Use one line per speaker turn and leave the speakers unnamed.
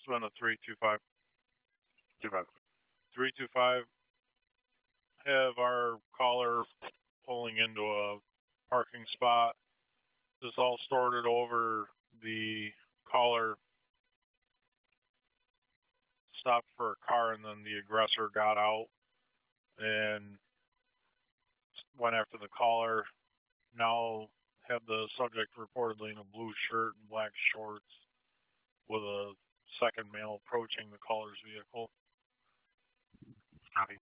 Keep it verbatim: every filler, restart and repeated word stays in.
It's been a three two five.
Two five.
Three two five. Have our caller pulling into a parking spot. This all started over the caller stopped for a car, and then the aggressor got out and went after the caller. Now have the subject reportedly in a blue shirt and black shorts with a second male approaching the caller's vehicle.
Copy.